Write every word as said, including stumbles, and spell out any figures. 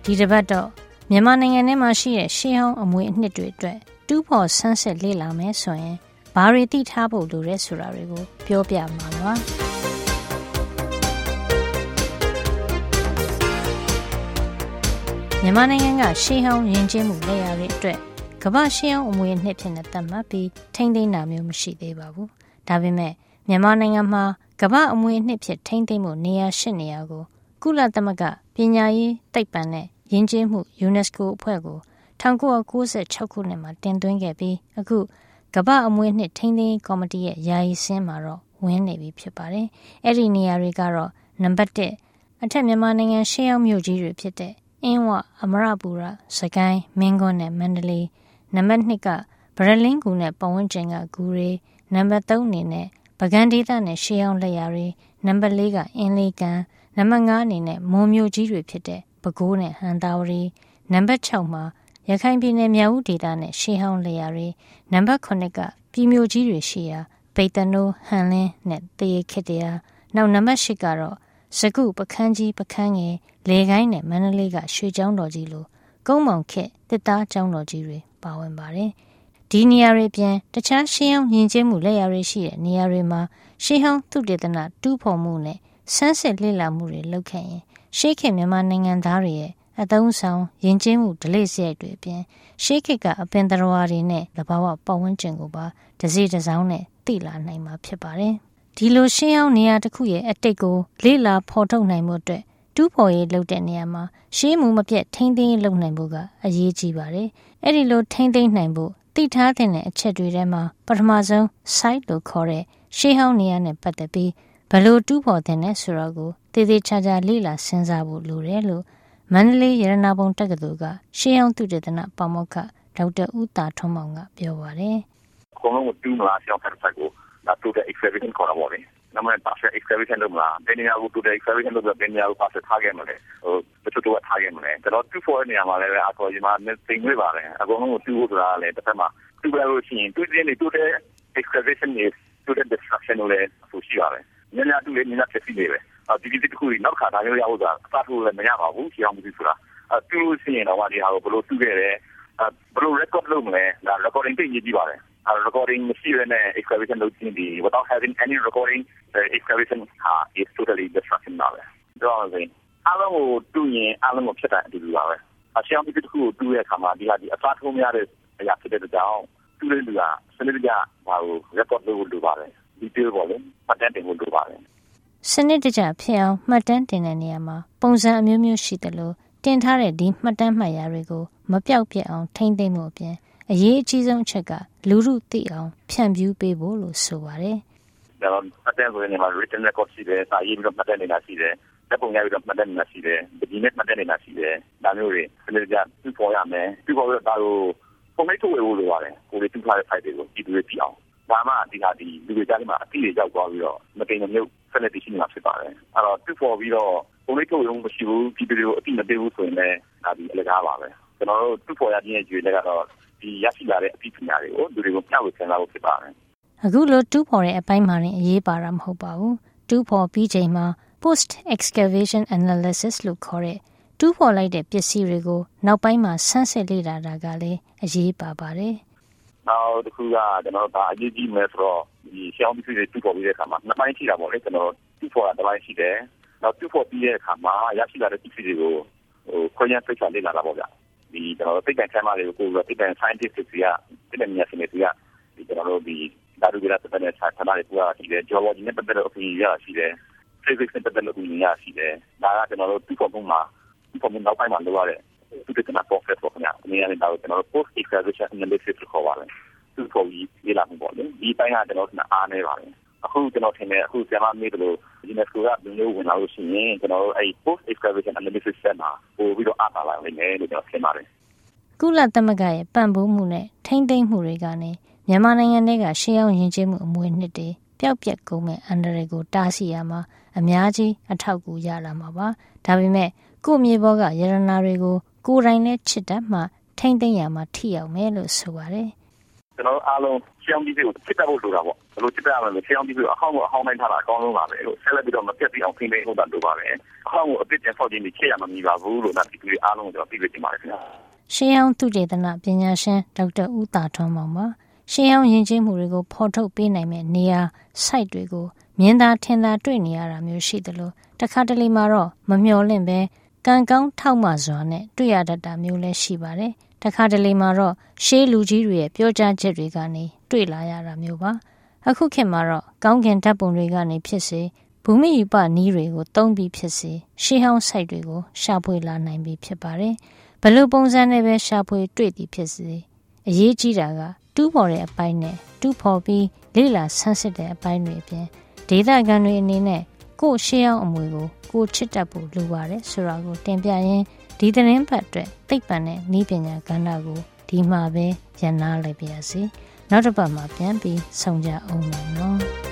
ဒီတစ်ပတ်တော့မြန်မာနိုင်ငံထဲမှာရှိတဲ့ရှေးဟောင်းအမွေအနှစ်တွေအတွက်တူးဖော်ဆန်းစစ်လေ့လာမယ်ဆိုရင်ဘာတွေသိထားဖို့လိုရဲဆိုတာတွေကိုပြောပြမှာပါမြန်မာနိုင်ငံကရှေးဟောင်းယဉ်ကျေးမှုလက်ရာတွေအတွက်ကမ္ဘာရှေးဟောင်းအမွေအနှစ်ဖြစ်နေသတ်မှတ်ပြီးထိန်းသိမ်းတာမျိုးမရှိသေးပါဘူးဒါပေမဲ့မြန်မာနိုင်ငံမှာကမ္ဘာအမွေအနှစ်ဖြစ်ထိန်းသိမ်းမှုနေရာရှစ်နေရာကိုကုလသမဂ္ဂပညာရေးသိပ္ပံနဲ့ယဉ်ကျေးမှု UNESCO အဖွဲ့ကို၁၉၉၆ ခုနှစ်မှာတင်သွင်းခဲ့ပြီးအခုကမ္ဘာအမွေအနှစ်ထိန်းသိမ်းကော်မတီရဲ့ယာယီစင်းမှာတော့ဝင်နေပြီဖြစ်ပါတယ်။အဲ့ဒီနေရာတွေကတော့နံပါတ်တစ်အထက်မြန်မာနိုင်ငံရှေးဟောင်းမြို့ကြီးတွေဖြစ်တဲ့အင်းဝအမရပူရစကိုင်းမင်းကွန်းနဲ့မန္တလေးနံပါတ်နှစ်ကဗရလင်းကူနဲ့ပတ်ဝန်းကျင်ကဂူတွေနံပါတ်သုံးအနေနဲ့ပကံဒေသနဲ့ရှေးဟောင်းလက်ရာတွေနံပါတ်လေးကအင်းလေးကန်နံပါတ်ငါးအနေနဲ့မွန်မြို့ကြီးတွေဖြစ်တဲ့ပဲခူးနဲ့ဟန်သာဝတီနံပါတ်၆မှာရခိုင်ပြည်နယ်မြောက်ဦးဒေသနဲ့ရှေးဟောင်းလက်ရာတွေနံပါတ်ခုနှစ်ကပြည်မြို့ကြီးတွေရှိရာပိတ်တနိုးဟန်လင်းနဲ့တရေခစ်တရားနောက်နံပါတ်၈ကတော့စကုပခန်းကြီးပခန်းငယ်လေကိုင်းနဲ့မန္တလေးကရွှေကျောင်းတော်ကြီးလိုကုန်းမောင်ခစ်တစ်သားကျောင်းတော်ကြီးတွေပါဝင်ပါတယ်ဒီနေရာတွေပြင်တခြားရှေးဟောင်းယဉ်ကျေးမှုလက်ရာတွေရှိတဲ့နေရာတွေမှာရှေးဟောင်းသုတေသနတူးဖော်မှုနဲ့ဆန်းစစ်လေ့လာမှုတွေလုပ်ခဲ့ရင်ရှေးခေတ်မြန်မာနိုင်ငံသားတွေရဲ့အသုံးဆောင်ယဉ်ကျေးမှုဓလေ့စရိုက်တွေအပြင်ရှေးခေတ်ကအပင်သရဝါတွေနဲ့သဘာဝပတ်ဝန်းကျင်ကိုပါတစိတစောင်းနဲ့သိလာနိုင်မှာဖြစ်ပါတယ်။ဒီလိုရှေးဟောင်းနေရာတစ်ခုရဲ့အတိတ်ကိုလေ့လာဖော်ထုတ်နိုင်မှုအတွက်တူးဖော်ရေးလုပ်တဲ့နေရာမှာရှေးမှုမပြတ်ထိန်းသိမ်းရေးလုပ်နိုင်ဖို့ကအရေးကြီးပါတယ်။အဲ့ဒီလိုထိန်းသိမ်းနိုင်ဖို့သိထားတဲ့အချက်တွေထဲမှာပထမဆုံး site လို့ခေါ်တဲ့ရှေးဟောင်းနေရာနဲ့ပတ်သက်ပြီးဘယ်လိုတူးဖော်တဲ့နဲ့ဆိုတာကိုတည်တည်ချာချာလေ့လာစဉ်းစားဖို့လိုတယ်လို့မန္တလေးရတနာပုံတက္ကသိုလ်ကရှေးဟောင်းသုတေသနပါမောက္ခဒေါက်တာဦးတာထွန်းမောင်ကပြောပါတယ်။ခေါင်းလုံးတူးမလားရှေးဟောင်းဖက်ဆိုင်ကိုဒါတူတဲ့ excavation ခေါ်တာပေါ့လေ။နမပါဆက် excavation လုပ်မလားဘယ်နေရာကိုတူတဲ့ excavation လုပ်ပြီးဘယ်နေရာကိုပါဆက်ထားခဲ့မလဲဟိုတချို့တော့ထားခဲ့မလဲကျွန်တော်တူးဖော်တဲ့နေရာမှာလည်းအကောကြီးမှာသိငွေပါတယ်အကုန်လုံးကိုတူးဖို့ဆိုတာလည်းတစ်ဖက်မှာတူးရလို့ရှိရင်တူးတဲ့နေတူးတဲ့ excavation နဲ့တူးတဲ့ destruction တွေလည်းဆိုရှိပါတယ်။ညညတူးလေညညဖြစ်စီနေပဲ။ဒီဒီတခုနောက်ခါထားရရအောင်ဆိုတာအစားထိုးလည်းမရပါဘူးရှေးဟောင်းမှုဆိုတာအတူလို့ရှိရင်တော့ဒီဟာကိုဘယ်လိုတူးခဲ့လဲဘယ်လို record လုပ်မလဲဒါ recording သိရေးကြည့်ပါတယ်။ recording မရှိရတဲ့ excavation လုပ်ခြင်းဒီ without having any recording the excavation uh, is totally destruction ပါပဲ။ဒါဆိုရင်အားလုံးကိုတူးရင်အားလုံးကိုဖြစ်တဲ့အတူတူပါပဲ။အရှောင်းတစ်ခုကိုတူးတဲ့အခါမှာဒီဟာဒီအစားထိုးမရတဲ့အရာဖြစ်တဲ့ကြောင့်တူးတဲ့လူကစနစ်တကျဘာကို record လုပ်လို့လိုပါတယ်။ detail ပေါ့လေမှတ်တမ်းတင်ဖို့လိုပါတယ်။စနစ်တကျဖြစ်အောင်မှတ်တမ်းတင်တဲ့နေရာမှာပုံစံအမျိုးမျိုးရှိတယ်လို့တင်ထားတဲ့ဒီမှတ်တမ်းမှတ်ရာတွေကိုမပြောက်ပြက်အောင်ထိန်းသိမ်းမှုအပြင်အရေးအကြီးဆုံးအချက်ကလူမှုသိအောင်ဖြန့်ဖြူးပေးဖို့လို့ဆိုပါတယ်။ဒါတော့မှတ်တမ်းဆိုရင်မှာ written record ရှိတယ်စာရေးပြီးတော့မှတ်တမ်းနေတာရှိတယ်။တပ်ပုံရပြီးတော့မှတ်တမ်းနေတာရှိတယ်။ဒီနေ့မှတ်တမ်းနေတာရှိတယ်။ဒါမျိုးတွေစနစ်တကျပြုပေါ်ရမယ်။ပြုပေါ်ပြီးတော့ဒါကိုပုံမိတ်ထုတ်ဝေဖို့လိုပါတယ်။ကိုယ်တွေတူထားတဲ့ site တွေကိုဒီလိုကြည့်အောင်။ဒါမှဒီဟာဒီလူတွေကြားထဲမှာအတိအကျရောက်သွားပြီးတော့မကိန်းမမြုပ်ဆက်လက်တည်ရှိနေတာဖြစ်ပါတယ်။အဲ့တော့ပြုပေါ်ပြီးတော့ပုံမိတ်ထုတ်ဝေမှုမရှိဘူးဒီလိုအတိမပေးဘူးဆိုရင်လည်းဒါဒီအလကားပါပဲ။ကျွန်တော်တို့ပြုပေါ်ရခြင်းရဲ့ကြွေလည်းကတော့ဒီရရှိလာတဲ့အဖြစ်ပညာတွေကိုလူတွေကိုမျှဝေသင်လာဖို့ဖြစ်ပါတယ်။အခုလိုတူးဖော်တဲ့အပိုင်းမှာရင်အရေးပါတာမဟုတ်ပါဘူး။တူးဖော်ပြီးချိန်မှာ post excavation analysis လို့ခေါ်တဲ့တူးဖော်လိုက်တဲ့ပစ္စည်းတွေကိုနောက်ပိုင်းမှာဆန်းစစ်လေ့လာတာကလည်းအရေးပါပါတယ်။နောက်တစ်ခုကကျွန်တော်တို့ဒါအရေးကြီးမယ်ဆိုတော့ဒီရှေးဟောင်းပစ္စည်းတွေတူးဖော်ပြီးတဲ့အခါမှာနှစ်ပိုင်းရှိတာပေါ့လေကျွန်တော်တူးဖော်တာတစ်ပိုင်းရှိတယ်။နောက်တူးဖော်ပြီးတဲ့အခါမှာရရှိလာတဲ့ပစ္စည်းတွေကိုဟိုခွဲခြားသိချလေ့လာတာပေါ့ဗျာ။ဒီကျွန်တော်တို့သိပ္ပံဆရာမတွေကိုကိုယ်ကသိပ္ပံ scientist တွေကသိပ္ပံဉာဏ်ရှင်တွေကဒီကျွန်တော်တို့ဒီဒါတို့ကလည်းပတ်သက်တဲ့ဆရာတွေကိုရှိတယ် geology နဲ့ပတ်သက်တဲ့အပြင်ရရှိတယ် physics နဲ့ပတ်သက်တဲ့အပြင်ရရှိတယ်ဒါကကျွန်တော်တို့ဒီပုံမှန်မှာဒီပုံမှန်နောက်ပိုင်းမှာလုပ်ရတဲ့သူတွေကနာ process ပေါ့ခင်ဗျာအနည်းငယ်တော့ကျွန်တော်တို့ post excavation analysis ကိုခေါ်ပါတယ်သူပေါ်ပြီးရေးလာမှုပေါ့လေဒီပိုင်းကကျွန်တော်တို့အားနေပါတယ်အခုကျွန်တော်ထင်တယ်အခုဆရာမမေးတယ်လို့ UNESCO ကဘယ်လိုဝင်လာလို့ရှိရင်ကျွန်တော်တို့အဲ့ post excavation analysis ဆက်မှာပို့ပြီးတော့အားပါလာနိုင်တယ်လို့ကျွန်တော်ထင်ပါတယ်ကုလသမဂ္ဂရဲ့ပံ့ပိုးမှုနဲ့ထိန်းသိမ်းမှုတွေကနေမြန်မာနိုင်ငံကရှေးဟောင်းယဉ်ကျေးမှုအမွေအနှစ်တွေပျောက်ပြက်ကုန်မဲ့အန္တရာယ်ကိုတားဆီးရမှာအများကြီးအထောက်အကူရလာမှာပါဒါပေမဲ့ကိုယ့်မြေပေါ်ကရတနာတွေကိုကိုယ်တိုင်နဲ့ချစ်တတ်မှထိန်းသိမ်းရမှာထိရောက်မယ်လို့ဆိုပါတယ်ကျွန်တော်အားလုံးရှေးအောင်ကြီးကိုချစ်တတ်ဖို့လိုတာပေါ့ဘယ်လိုချစ်တတ်ရမလဲရှေးအောင်ကြီးကိုအဟောင်းကိုအဟောင်းတိုင်းထားတာအကောင်းဆုံးပါပဲလို့ဆက်လက်ပြီးတော့မပြတ်ပြီးအောင်ဖိနေဟုတ်တာလိုပါပဲအဟောင်းကိုအပြစ်တင်ဆောက်ခြင်းချစ်ရမှာမီပါဘူးလို့ဒါဒီလူအားလုံးကိုကျွန်တော်ပြည့်ပြည့်တင်ပါတယ်ခင်ဗျာရှေးအောင်သုတေသနပညာရှင်ဒေါက်တာဦးသာထွန်းမောင်ပါရှေးအောင်ယဉ်ကျေးမှုတွေကိုဖော်ထုတ်ပေးနိုင်မဲ့နေရာ site တွေကိုမြင်သာထင်သာတွေ့နေရတာမျိုးရှိတယ်လို့တခါတလေမှာတော့မမျှော်လင့်ပဲကံကောင်းထောက်မှစွာနဲ့တွေ့ရတတ်တာမျိုးလည်းရှိပါတယ်တခါတလေမှာတော့ရှေးလူကြီးတွေရဲ့ပြောကြားချက်တွေကနေတွေ့လာရတာမျိုးပါအခုခေတ်မှာတော့ကောင်းကင်ဓာတ်ပုံတွေကနေဖြစ်စေဘူမိယူပနည်းတွေကိုသုံးပြီးဖြစ်စေရှေးဟောင်း site တွေကိုရှာဖွေလာနိုင်ပြီဖြစ်ပါတယ်ဘယ်လိုပုံစံနဲ့ပဲရှာဖွေတွေ့သည်ဖြစ်စေအရေးကြီးတာကတူးဖော်တဲ့အပိုင်းနဲ့တူးဖော်ပြီးလေ့လာဆန်းစစ်တဲ့အပိုင်းတွေအပြင်ဒေသခံတွေအနေနဲ့ကိုယ့်ရှေးအောင်အမွေကိုကိုချစ်တတ်ဖို့လိုပါတယ်ဆိုတာကိုတင်ပြရင်းဒီသတင်းပတ်အတွက်သိပ္ပံနဲ့နည်းပညာကဏ္ဍကိုဒီမှာပဲရန်နာလိုက်ပါရစေနောက်တစ်ပတ်မှာပြန်ပြီးဆုံကြအောင်မယ်နော်